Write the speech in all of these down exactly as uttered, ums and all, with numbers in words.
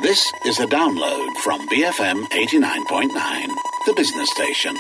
This is a download from B F M eighty-nine point nine, the business station.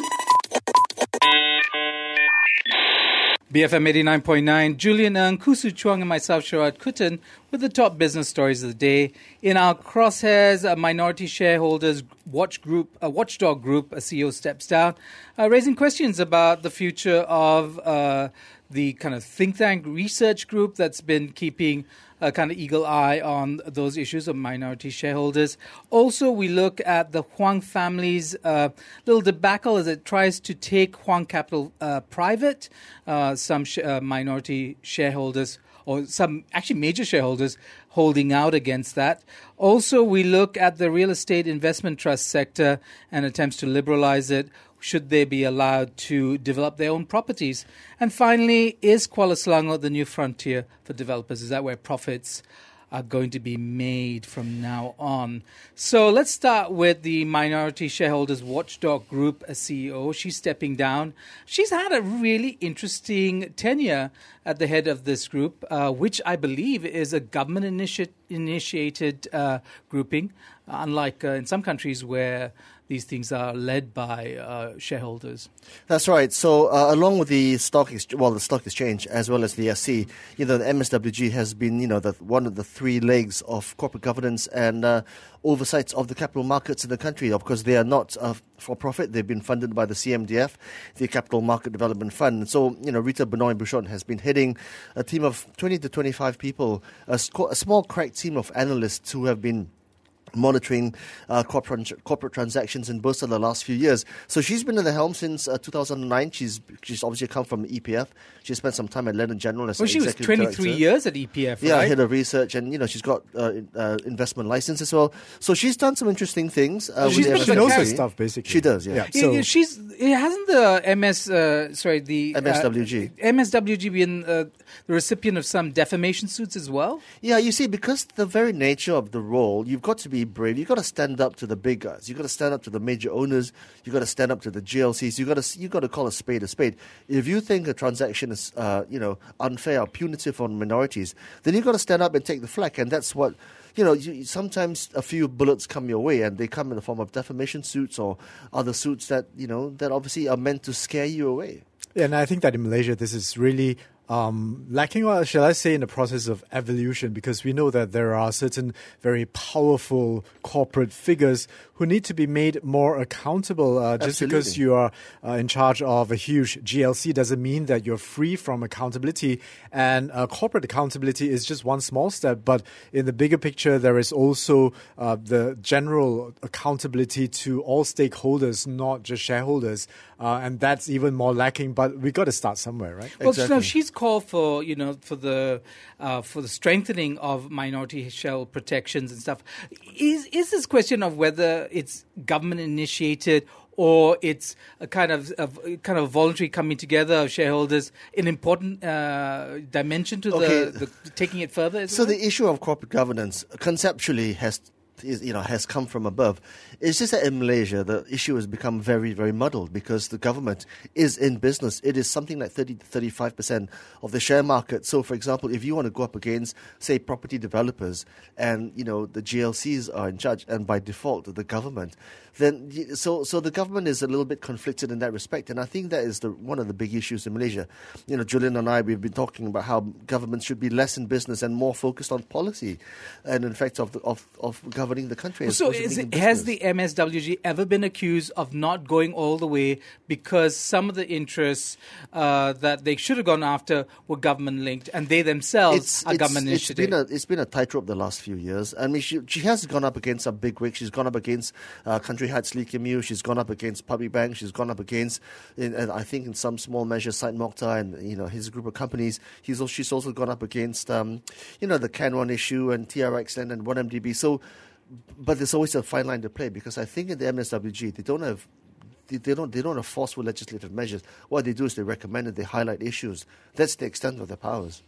B F M eighty-nine point nine, Julian Ng, Kusu Chuang and myself, Sharad Kutan, with the top business stories of the day. In our crosshairs, a minority shareholders watch group, a watchdog group, a C E O steps down, uh, raising questions about the future of uh, the kind of think tank research group that's been keeping a kind of eagle eye on those issues of minority shareholders. Also, we look at the Huang family's uh, little debacle as it tries to take Huang Capital uh, private. Uh, some sh- uh, minority shareholders, or some actually major shareholders, holding out against that. Also, we look at the real estate investment trust sector and attempts to liberalize it. Should they be allowed to develop their own properties? And finally, is Kuala Selangor the new frontier for developers? Is that where profits are going to be made from now on? So let's start with the Minority Shareholders Watchdog Group, a C E O. She's stepping down. She's had a really interesting tenure at the head of this group, uh, which I believe is a government initi- initiated uh, grouping, unlike uh, in some countries where these things are led by uh, shareholders. That's right. So, uh, along with the stock, ex- well, the stock exchange as well as the S C, you know, the M S W G has been, you know, the, one of the three legs of corporate governance and uh, oversight of the capital markets in the country. Of course, they are not uh, for profit. They've been funded by the C M D F, the Capital Market Development Fund. And so, you know, Rita Benoit Bouchon has been heading a team of twenty to twenty-five people, a, sc- a small crack team of analysts who have been monitoring uh, corporate corporate transactions in Bursa the last few years. So she's been at the helm since uh, two thousand nine. She's she's obviously come from E P F. She spent some time at Lennon General as well, an she was executive twenty-three director. years at E P F, yeah, right? head of research, and you know she's got uh, uh, investment license as well. So she's done some interesting things. Uh, she's with been the a She knows her carry. stuff, basically. She does, yeah. yeah Yeah, so, yeah, she's it hasn't the M S uh, sorry the M S W G. uh, M S W G been uh, the recipient of some defamation suits as well? Yeah, you see, because the very nature of the role, you've got to be brave. You've got to stand up to the big guys. You've got to stand up to the major owners. You've got to stand up to the G L Cs. You've got to you've got to call a spade a spade. If you think a transaction is uh, you know unfair or punitive on minorities, then you've got to stand up and take the flak. And that's what. You know, you, sometimes a few bullets come your way, and they come in the form of defamation suits or other suits that, you know, that obviously are meant to scare you away. Yeah, and I think that in Malaysia, this is really um, lacking, or shall I say, in the process of evolution, because we know that there are certain very powerful corporate figures who need to be made more accountable. Uh, just Absolutely. because you are uh, in charge of a huge G L C doesn't mean that you're free from accountability. And uh, corporate accountability is just one small step. But in the bigger picture, there is also uh, the general accountability to all stakeholders, not just shareholders. Uh, and that's even more lacking. But we got to start somewhere, right? Well, Exactly. no, she's called for you know for the uh, for the strengthening of minority shell protections and stuff. Is is this question of whether it's government initiated or it's a kind of a kind of voluntary coming together of shareholders an important uh, dimension to Okay. the, the taking it further? As So well? the issue of corporate governance conceptually has is, you know, has come from above. It's just that in Malaysia, the issue has become very, very muddled because the government is in business. It is something like thirty to thirty-five percent of the share market. So, for example, if you want to go up against, say, property developers and, you know, the G L Cs are in charge and by default the government, then y- so so the government is a little bit conflicted in that respect. And I think that is the one of the big issues in Malaysia. You know, Julian and I, we've been talking about how governments should be less in business and more focused on policy and, in fact, of the, of, of governing the country. as So opposed to is being it, in has business. the M S W G ever been accused of not going all the way because some of the interests uh, that they should have gone after were government linked and they themselves are government it's initiated? been a it's been a tightrope the last few years. I mean, she she has gone up against some big wigs. She's gone up against uh, Country Heights Lee Kim Yew. She's gone up against Public Bank. She's gone up against, in, and I think in some small measure, Syed Mokhtar and you know his group of companies. He's also, she's also gone up against um, you know the Canron issue and T R X and, and one M D B. So, but there's always a fine line to play because I think in the M S W G they don't have. They they don't. They don't have forceful legislative measures. What they do is they recommend it. They highlight issues. That's the extent of their powers.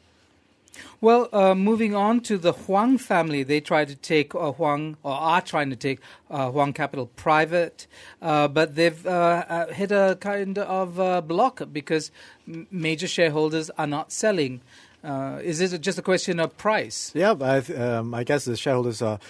Well, uh, moving on to the Huang family, they try to take uh, Huang, or are trying to take uh, Huang Capital private, uh, but they've uh, uh, hit a kind of uh, block because m- major shareholders are not selling. Uh, is it just a question of price? Yeah, I, th- um, I guess the shareholders are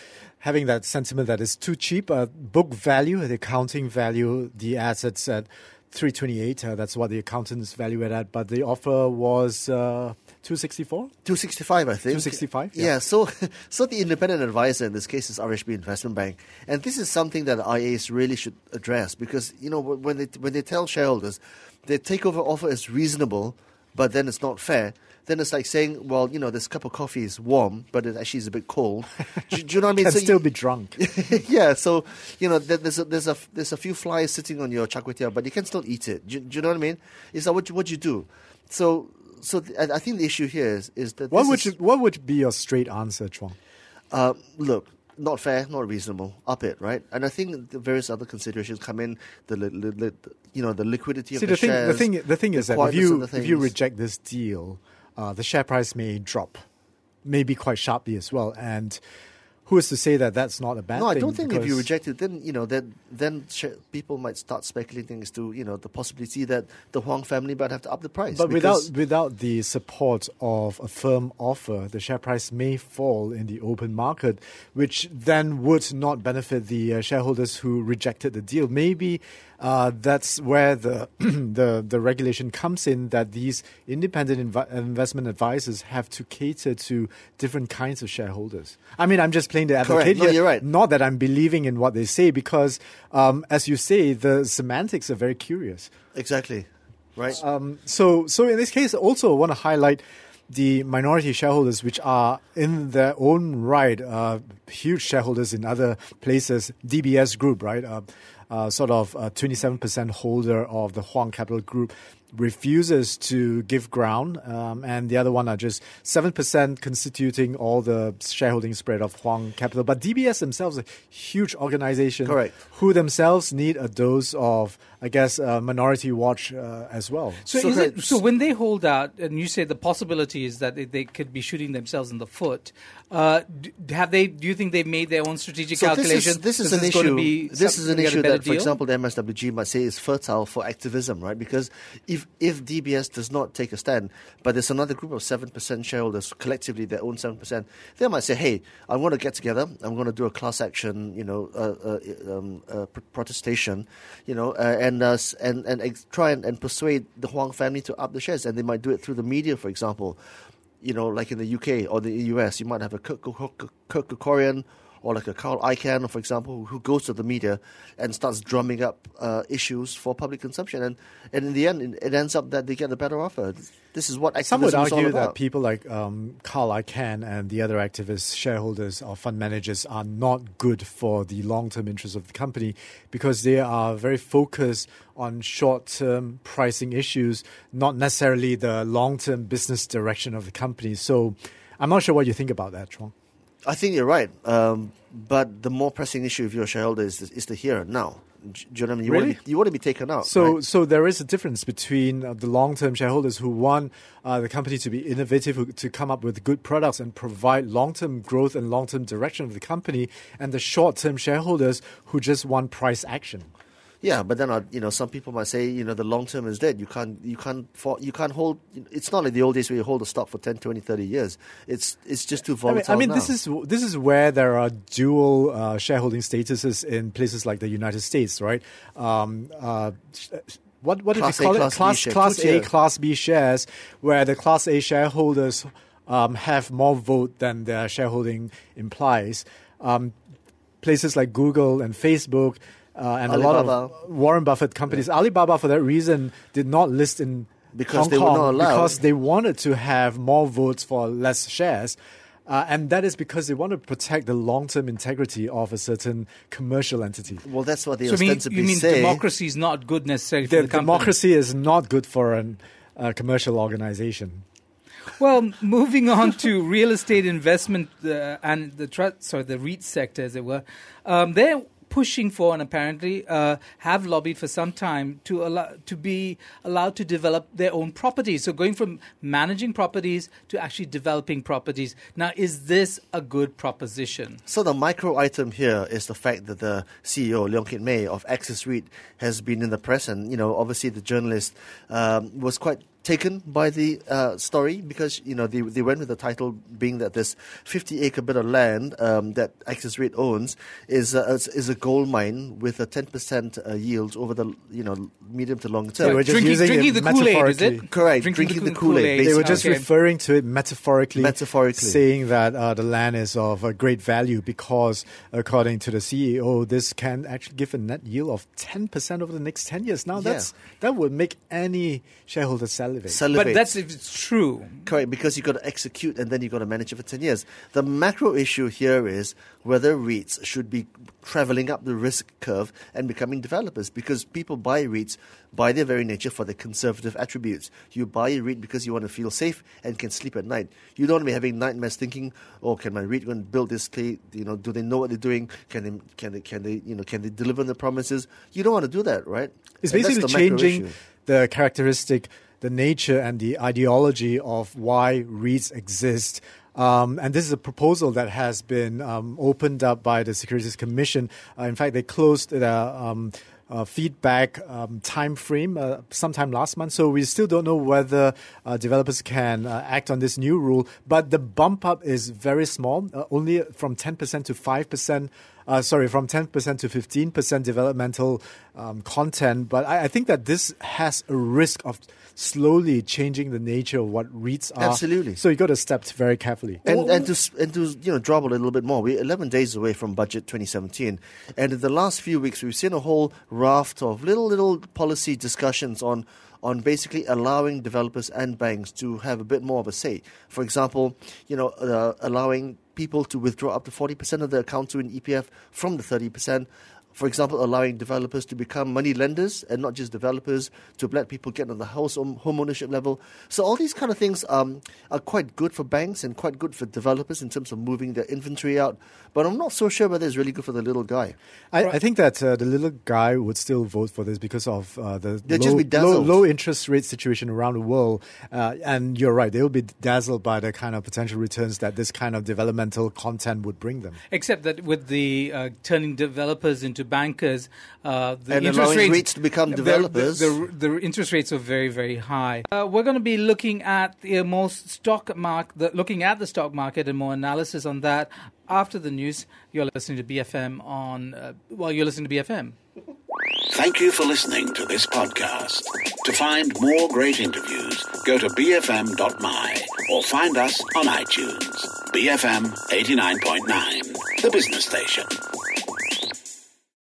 having that sentiment that it's too cheap. Uh, book value, the accounting value, the assets at three twenty-eight. Uh, that's what the accountants value it at. But the offer was uh, two sixty-four. two sixty-five, I think. two sixty-five. Yeah. Yeah. So, so the independent advisor in this case is R H B Investment Bank, and this is something that I As really should address because you know when they when they tell shareholders their takeover offer is reasonable, but then it's not fair. Then it's like saying, well, you know, this cup of coffee is warm, but it actually is a bit cold. Do, do you know what I mean? Can so still you, be drunk. yeah, so you know, there's a, there's a there's a few flies sitting on your char kway teow, but you can still eat it. Do, do you know what I mean? Is that what you, what you do? So so th- I think the issue here is is that What this would is, you, what would be your straight answer, Chuang? uh, look. Not fair, not reasonable. Up it, right? And I think the various other considerations come in. The li- li- li- you know the liquidity See, of the the, thing, shares. the thing, the thing is that if quietness you of the if you things. reject this deal, uh, the share price may drop, maybe quite sharply as well. And who is to say that that's not a bad No, thing? I don't think if you because- reject it, then you know then then sh- people might start speculating as to you know the possibility that the Huang family might have to up the price. But without because- without the support of a firm offer, the share price may fall in the open market, which then would not benefit the uh, shareholders who rejected the deal. Maybe uh, that's where the the the regulation comes in, that these independent inv- investment advisors have to cater to different kinds of shareholders. I mean, I'm just playing the advocate Correct. No, here. you're right. Not that I'm believing in what they say, because um, as you say, the semantics are very curious. exactly, right? Um, so, so in this case, also I want to highlight the minority shareholders, which are in their own right uh, huge shareholders in other places. D B S Group, right, uh, uh, sort of a twenty-seven percent holder of the Huang Capital Group, refuses to give ground, um, and the other one are just seven percent constituting all the shareholding spread of Huang Capital. But D B S themselves is a huge organization, Correct. who themselves need a dose of, I guess, uh, minority watch uh, as well. So, So is it, correct. so when they hold out, and you say the possibility is that they, they could be shooting themselves in the foot, uh, d- have they? Do you think they've made their own strategic So calculation? This is, this is an going to issue. be This some- is an get a issue better that, for deal? example, the M S W G might say is fertile for activism, right? Because if if D B S does not take a stand, but there's another group of seven percent shareholders collectively that own seven percent, they might say, "Hey, I'm going to get together. I'm going to do a class action, you know, uh, uh, um, uh, pr- protestation, you know, uh, and uh, s- and and ex- try and, and persuade the Huang family to up the shares, and they might do it through the media, for example." You know, like in the U K or the U S, you might have a Kirk, Kirk, Kirk Kerkorian or like a Carl Icahn, for example, who goes to the media and starts drumming up uh, issues for public consumption. And, and in the end, it, it ends up that they get a better offer. This is what Some would activism is all argue about. that people like um, Carl Icahn and the other activists, shareholders or fund managers are not good for the long-term interests of the company, because they are very focused on short-term pricing issues, not necessarily the long-term business direction of the company. So I'm not sure what you think about that, Chuang. I think you're right. Um, but the more pressing issue if you're a shareholder is, is the here and now. Do you know what I mean? You, Really? want to be, you want to be taken out. So, right? so there is a difference between uh, the long-term shareholders who want uh, the company to be innovative, who, to come up with good products and provide long-term growth and long-term direction of the company, and the short-term shareholders who just want price action. Yeah, but then uh, you know, some people might say, you know, the long term is dead. You can't, you can't, for, you can't hold. It's not like the old days where you hold a stock for ten, twenty, thirty years. It's it's just too I mean, volatile. I mean now. this is this is where there are dual uh, shareholding statuses in places like the United States, right? Um, uh, what what did Class you A, call Class it? B Class share, Class A, two-tier. Class B shares, where the Class A shareholders um, have more vote than their shareholding implies. Um, places like Google and Facebook. Uh, and Alibaba. a lot of Warren Buffett companies. Yeah. Alibaba, for that reason, did not list in Because Hong they were Kong not allowed. because they wanted to have more votes for less shares. Uh, and that is because they want to protect the long-term integrity of a certain commercial entity. Well, that's what they So you mean, ostensibly you mean say. democracy is not good necessarily for The the company? democracy is not good for a uh, commercial organization. Well, moving on to real estate investment uh, and the trust, sorry, the REIT sector, as it were, um, they're pushing for and apparently uh, have lobbied for some time to allow to be allowed to develop their own properties. So going from managing properties to actually developing properties. Now, is this a good proposition? So the micro item here is the fact that the C E O, Leong Kit Mei of Axis REIT, has been in the press, and you know, obviously the journalist um, was quite taken by the uh, story because, you know, they, they went with the title being that this fifty acre bit of land um, that Axis REIT owns is, uh, is is a gold mine with a ten percent uh, yield over the, you know, medium to long term. They were just drinking using drinking it the Kool-Aid, is metaphorically. it? Correct, Drinking, drinking the, the Kool- Kool-Aid, Kool-Aid. They were basically. just Okay. referring to it metaphorically, Metaphorically. saying that uh, the land is of a great value because, according to the C E O, this can actually give a net yield of ten percent over the next ten years. Now, Yeah. that's that would make any shareholder salivate. Salivate. But that's if it's true. Correct, because you've got to execute and then you've got to manage it for ten years. The macro issue here is whether REITs should be traveling up the risk curve and becoming developers, because people buy REITs by their very nature for their conservative attributes. You buy a REIT because you want to feel safe and can sleep at night. You don't want to be having nightmares thinking, oh, can my REIT go and build this place? You know, do they know what they're doing? Can they, can they, can they, you know, can they deliver on the promises? You don't want to do that, right? It's And that's basically the macro changing issue. the characteristic, the nature, and the ideology of why REITs exist. Um, and this is a proposal that has been um, opened up by the Securities Commission. Uh, in fact, they closed the um, uh, feedback um, time frame uh, sometime last month. So we still don't know whether uh, developers can uh, act on this new rule. But the bump up is very small, uh, only from ten percent to five percent. Uh, sorry, from ten percent to fifteen percent developmental um, content. But I, I think that this has a risk of slowly changing the nature of what REITs are. Absolutely. So you got to step very carefully. And, and to s- and to you know drop a little bit more, we're eleven days away from Budget twenty seventeen, and in the last few weeks we've seen a whole raft of little little policy discussions on on basically allowing developers and banks to have a bit more of a say. For example, you know, uh, allowing people to withdraw up to forty percent of their account to an E P F from the thirty percent. For example, allowing developers to become money lenders and not just developers, to let people get on the house home ownership level. So all these kind of things um, are quite good for banks and quite good for developers in terms of moving their inventory out. But I'm not so sure whether it's really good for the little guy. I, I think that uh, the little guy would still vote for this because of uh, the They'll low, just be low, dazzled. low interest rate situation around the world. Uh, and you're right, they will be dazzled by the kind of potential returns that this kind of developmental content would bring them. Except that with the uh, turning developers into bankers, uh, the And interest allowing rates REITs to become the- developers. The, the, the interest rates are very, very high. Uh, we're going to be looking at the most stock market, the, looking at the stock market and more analysis on that after the news. You're listening to B F M on. Uh, well, you're listening to B F M. Thank you for listening to this podcast. To find more great interviews, go to b f m dot m y or find us on iTunes. B F M eighty-nine point nine, the business station.